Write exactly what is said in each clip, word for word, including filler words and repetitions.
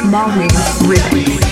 Marley Remix.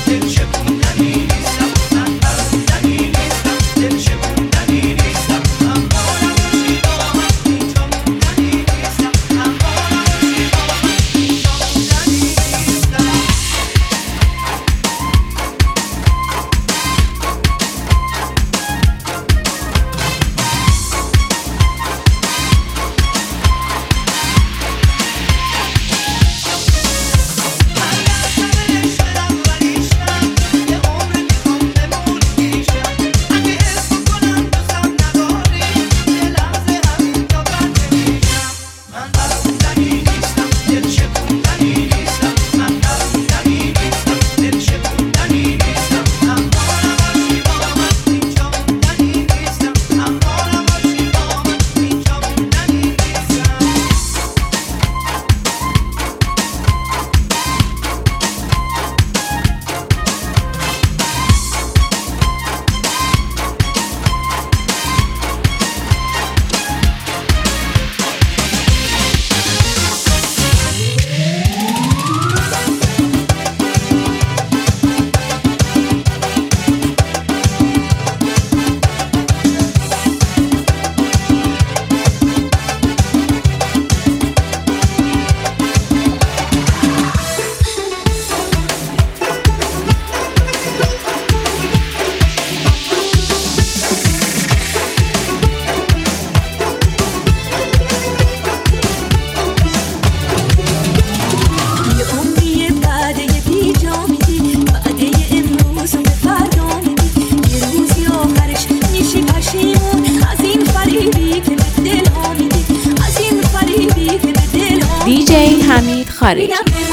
دیجی حمید خارجی.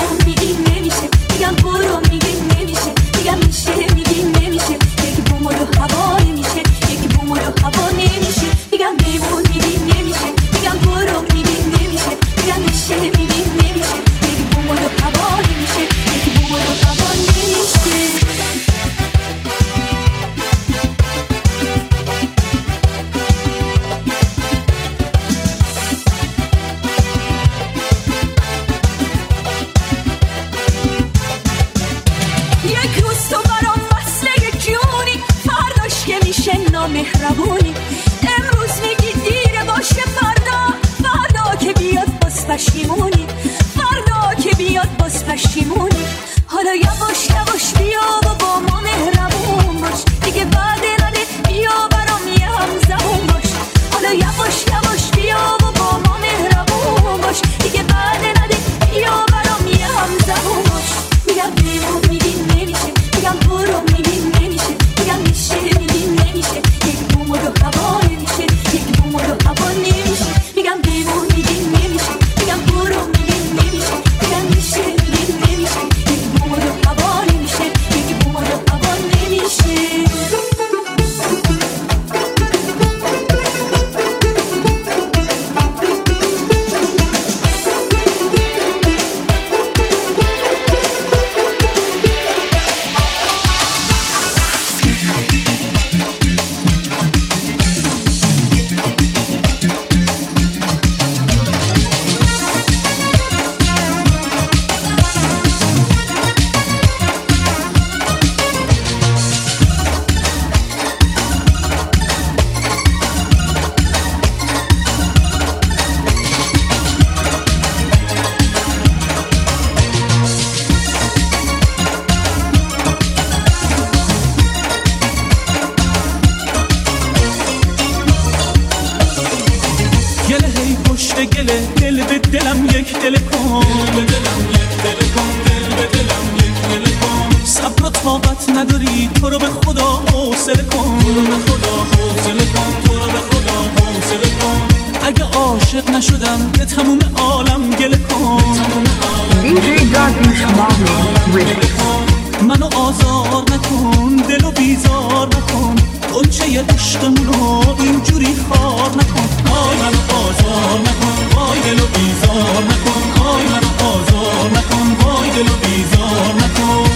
مهربونی امروز میگی دیره باشه، فردا فردا که بیاد باز پشیمونی، فردا که بیاد باز پشیمونی. حالا یواش یواش بیا و با ما مهربون باش، دیگه بعد نده بیا برام یه هم زبون باش. حالا یواش یواش بیا و با ما مهربون باش، دیگه بعد نده بیا برام یه هم زبون باش. میگم بیمون میگی نمیشه، میگم برو میگی نمیشه، میگم میشه میگی نمیشه، یک بوم و دو هوا نمیشه، یک بوم و دو هوا نمیشه. میگم بیمون میگی نمیشه، میگم برو میگی نمیشه، میگم میشه میگی نمیشه، یک بوم و دو هوا نمیشه، یک بوم و دو هوا نمیشه. گله دل به دلم یک دل کن، دل به دلم یک دل کن، دل به دلم یک دل کن. صبر و طاقت نداری تو رو به خدا حوصله کن، تو رو به خدا حوصله کن، تو رو به خدا حوصله کن. اگه عاشق نشدم به تموم عالم گله کن، دیجی داریوش مارلی ریمیکس. منو آزار نکن، دلو بیزار نکن، قنچه عشقمونو اینجوری خار نکن. آی منو آزار نکن، وای دلو بیزار نکن، آی منو آزار نکن، وای دلو بیزار نکن.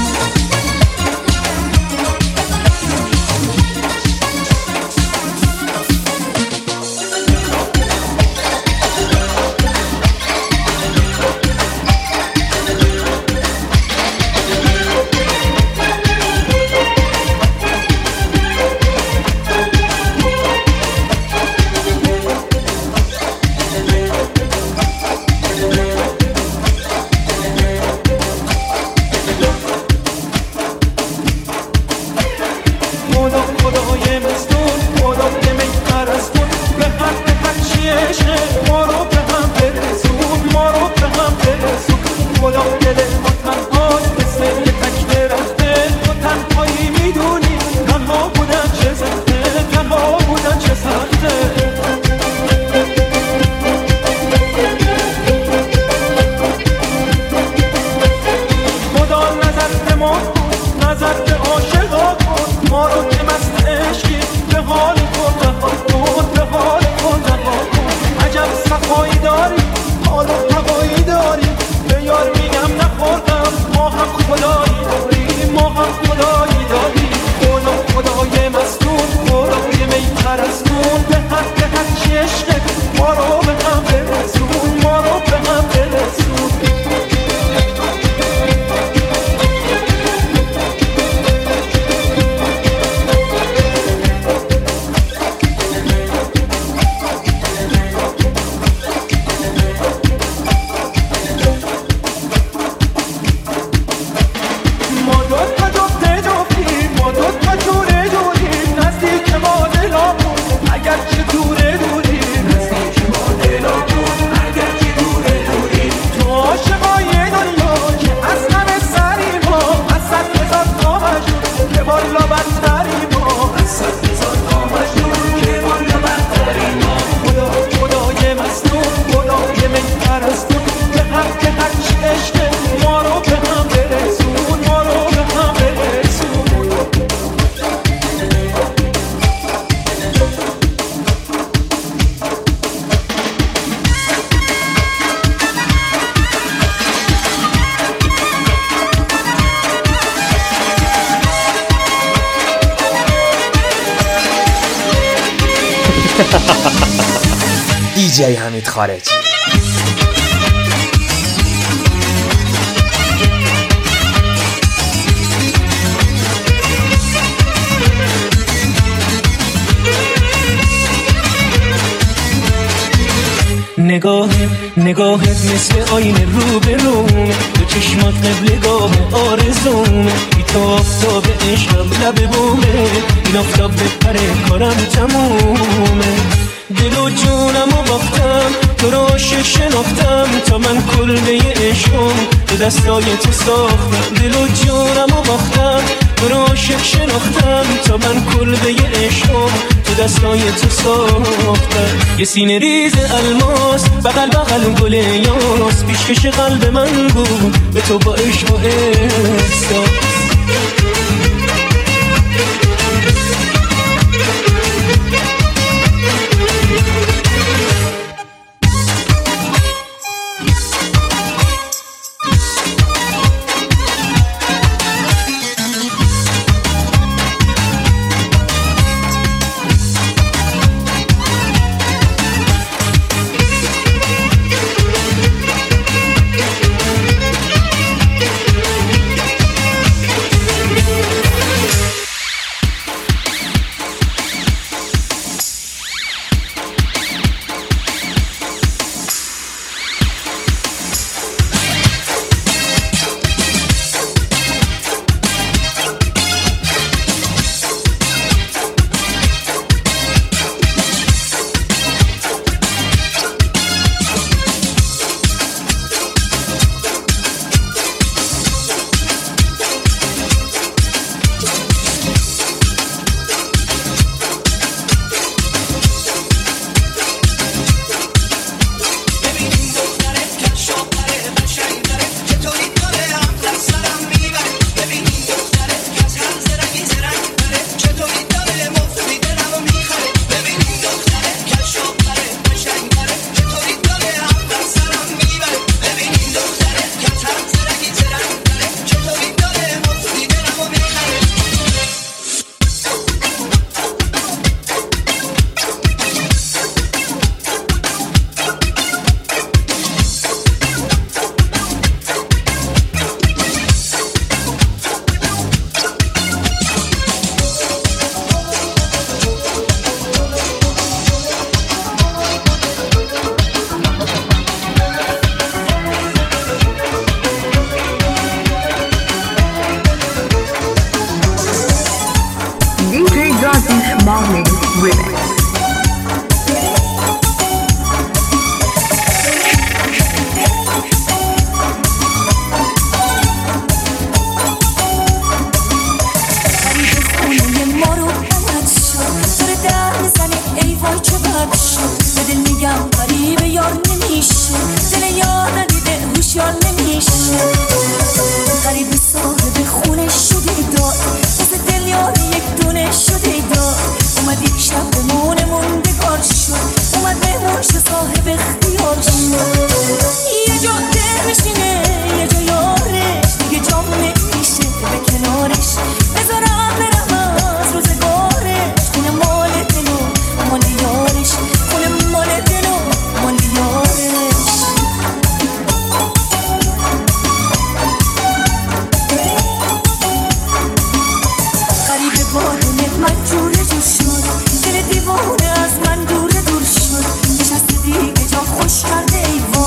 دیجی حمید خارجی. نگاه نگاهت مثل آینه رو به رومه، تو چشمات قبلگاه آرزومه، بی تو آفتاب عشقم لب بومه، این آفتاب بپره کارم تمومه. دل و جونم و باختم تو رو عاشق شناختم، تا من کلبه عشقم تو دستای تو ساختم. دل و جونم و باختم تو رو عاشق شناختم، تا من کلبه عشقم تو دستای تو ساختم. یه سینه ریز الماس بغل بغل گل یاس، پیشکش قلب من بود به تو با عشق و احساس. Marley Remix. دل دیوانه از من دور دور شد، نشسته دیگه جا خوش کرده ایوان.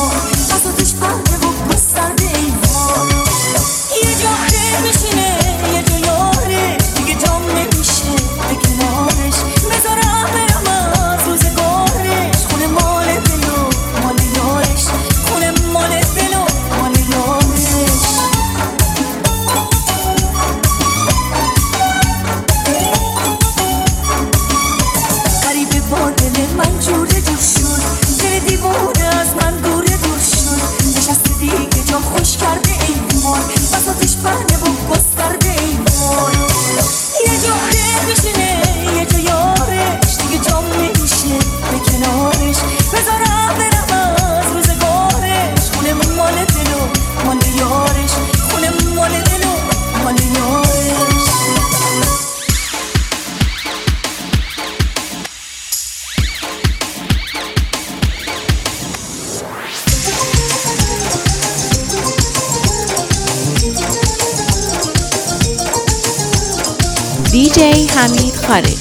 دیجی حمید خارجی.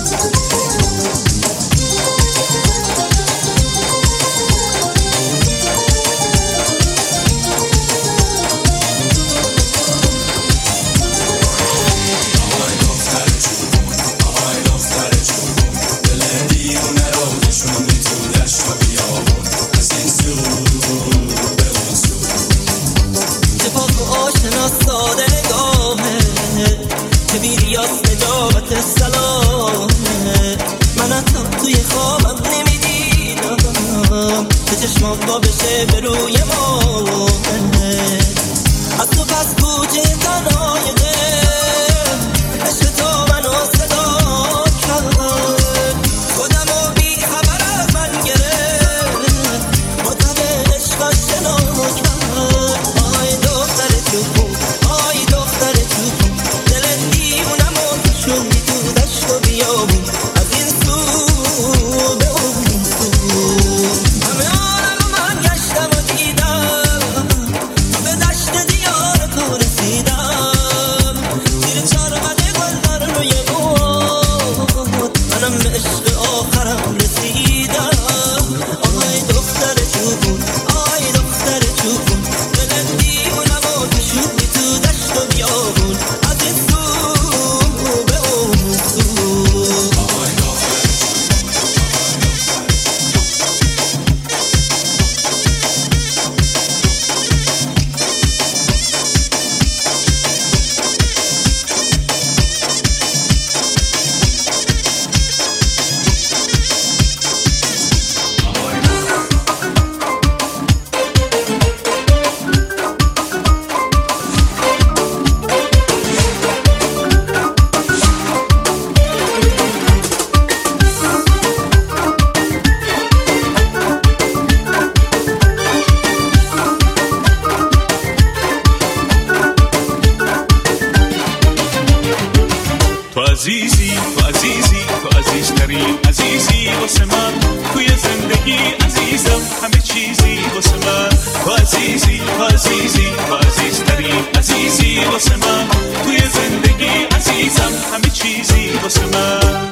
عزیزی تو عزیزی تو عزیزترین عزیزی واسه من توی زندگی عزیزم همه چیزی واسه من تو عزیزی تو عزیزی تو عزیزترین عزیزی واسه من توی زندگی عزیزم همه چیزی واسه من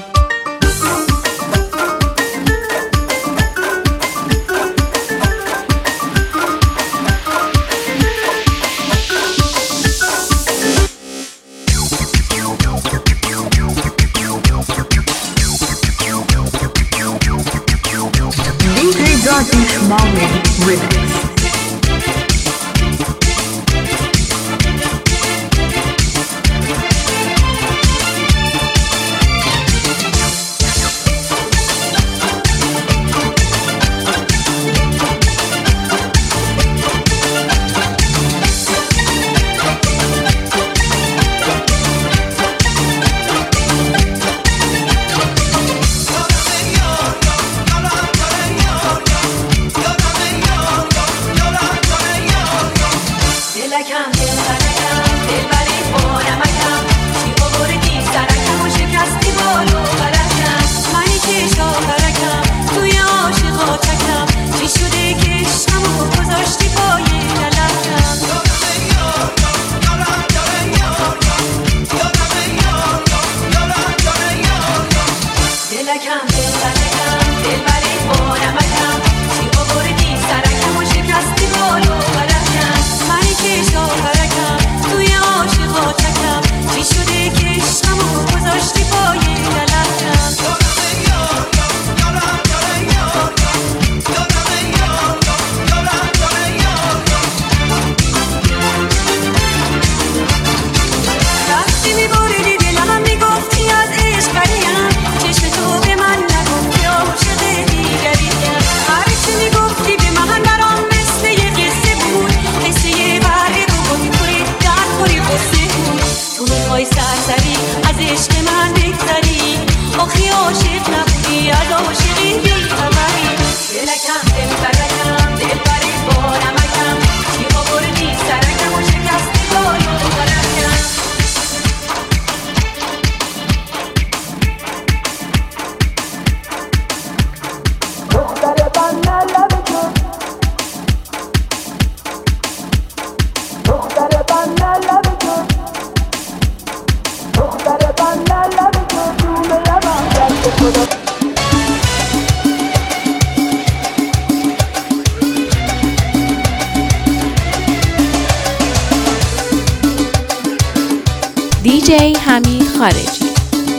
Darkish Marley Remix. دی جی حمید خارجی.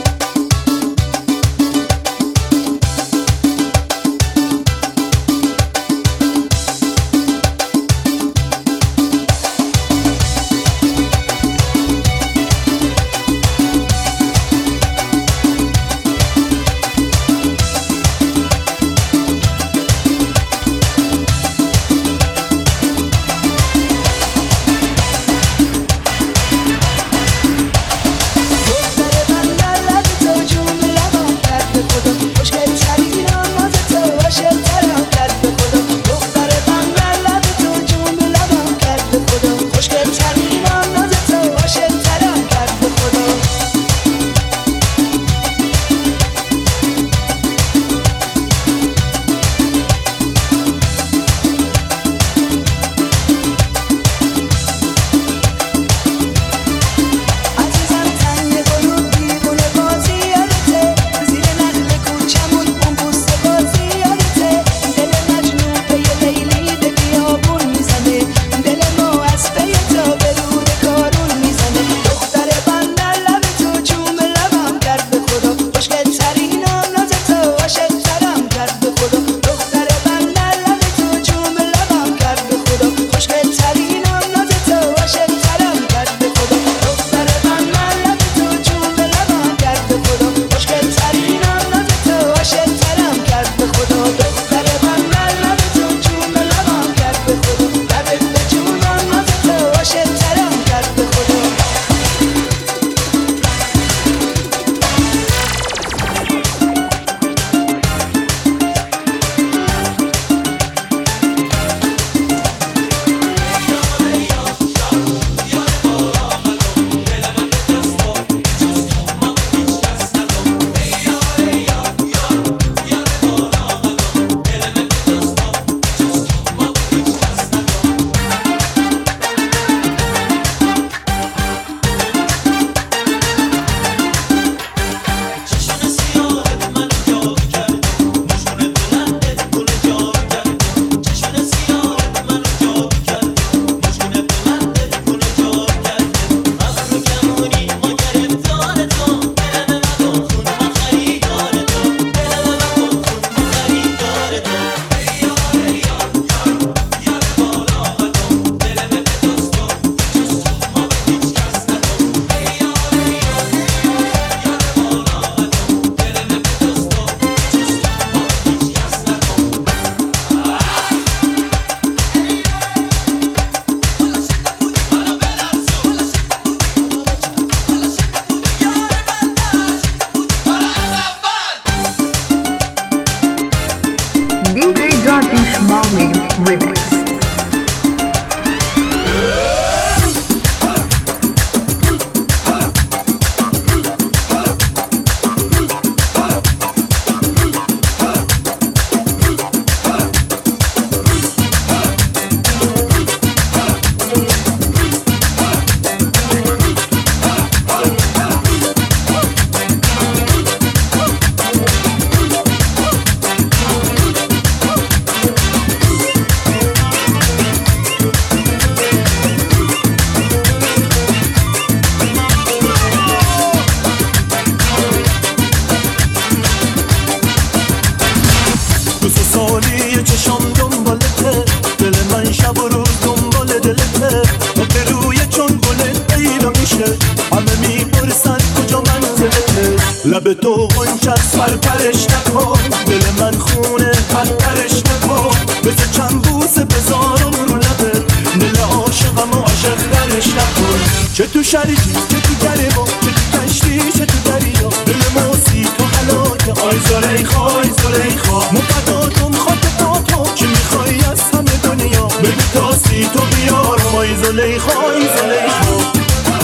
لب تو غنچه سر پرش نکن، دل من خونه پرپرش نکن، بذار چند بوسه بذارم رو لبت، دل عاشقم و عاشق درش نکن. چه تو شریکی چه تو گریبا، چه تو کشتی چه تو دریا، دل موسی تو حلاکه. آی زلیخا آی زلیخا مقداتم خاطر تو، چی میخوای از همه دنیا بگو تاسی تو بیارم. آی زلیخا آی زلیخا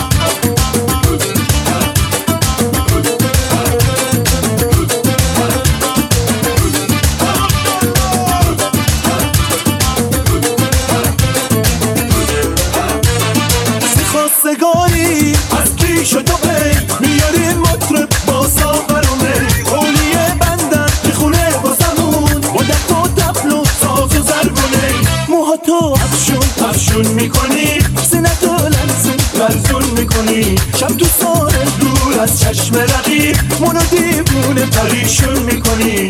خواستگاری از کیش و تو پی میاریم مطرب با ساغر و می، قولیه بندن میخونه با زمون با دق و طبل و ساز و زرگونه. موها تو افشون افشون میکنی، سینه تو لرزون لرزون میکنی، شب تو ساره از چشم رقیق منو دیوونه پریشون میکنی.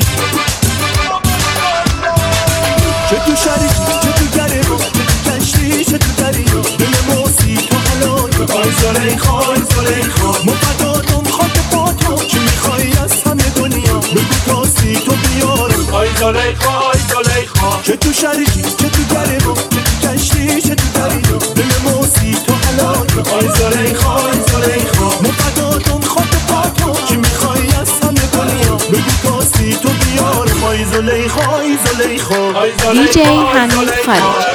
چه تو شریکی چه تو گرم چه تو کشتی چه تو دریا دل موسی تو حلال آی زلیخا آی زلیخا مفداتم خاک پا تو چی میخوای از همه دنیا بگو تاسی تو بیارم آی زلیخا آی زلیخا چه تو شریکی چه تو گرم چه تو کشتی چه تو دریا دل موسی تو حلال آی زلیخا آی زلیخا مفداتم خاک پا تو چی میخوای از همه دنیا بگو تاسی تو بیارم آی زلیخا آی زلیخا دی جی حمید خارجی.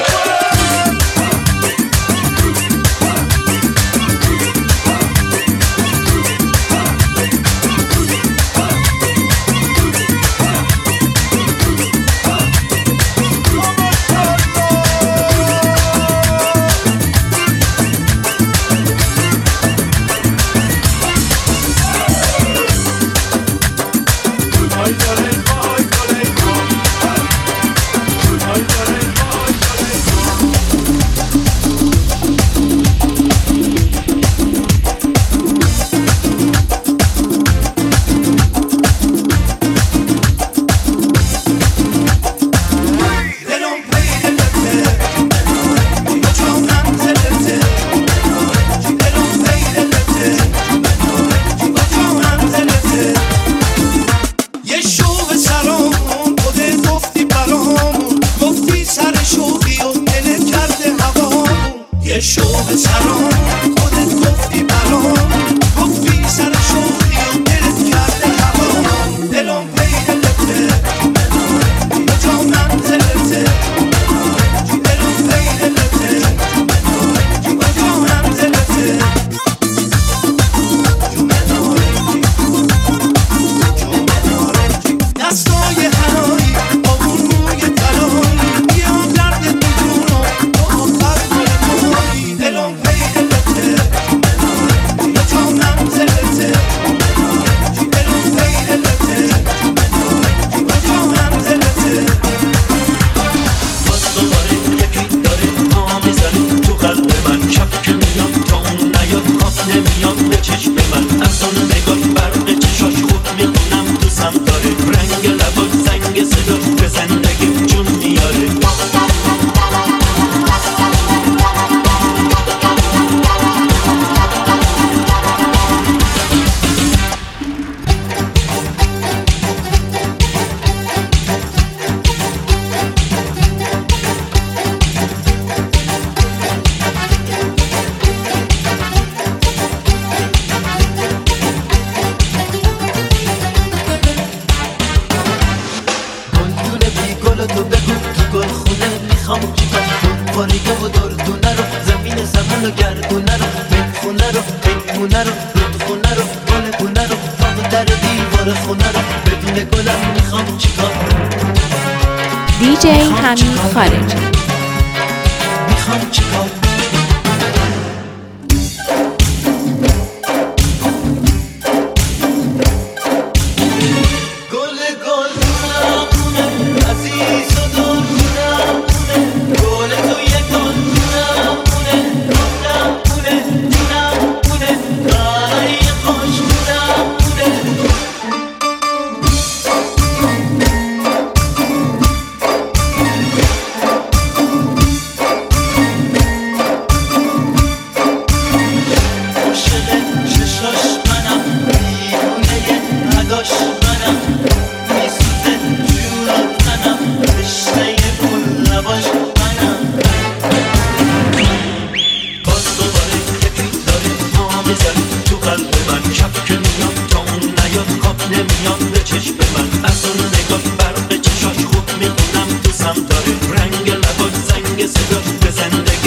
دی جی حمید خارجی. رنگ لباش زنگ صدا به زندگی